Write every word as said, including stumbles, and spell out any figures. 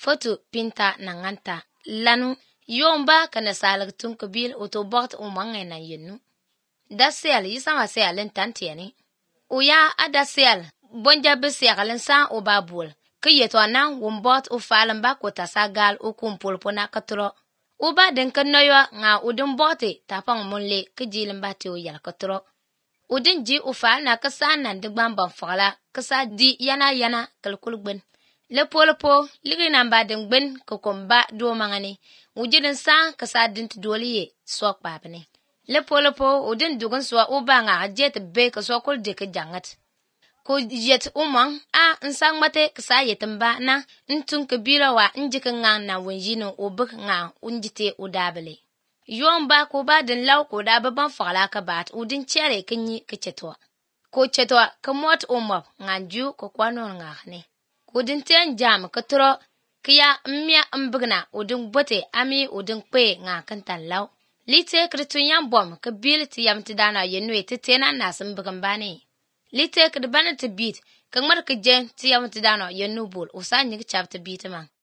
foto pinta nanganta lanu yomba kana salag tun kabil oto bort o mangay na yenu da sel yisama sel entantieni o ya ada sel bonja be segalin sa o babul ke yeto na wombot o falamba ko tasagal o kumpol pona katro o ba den kanoyo nga udun bote tapang monle ke jilin bate o yal katro udin ji o fal na kasa nan de gbamban fala kasa di yana yana kalkul gben le polpo ligi namba den gben ko komba do mangani ujidin sa kasa din doliye sok babne le polpo udin dugun so o ba nga jet be ko sokol de ke jangat ko yet umang a nsang mate kasa yetimba na ntun kabila wa njika nga na wenjino obuk nga unjite udabele yomba ko ba din law ko da baban fala ka bat udin chere kinyi kichetwa ko chetwa kamot umab nganju ko kwano nga ne ko din ten jam katro kiya mmya mbugna udin bote ami udin kwe nga kantan law lite kritun yan bom ka bil ti yam ti dana yenwe ti tena nasim bugan bane lite ka bana ti bit ka ngmar ka jen ti yam ti dana yenu bol o sa nyik chap ti bit man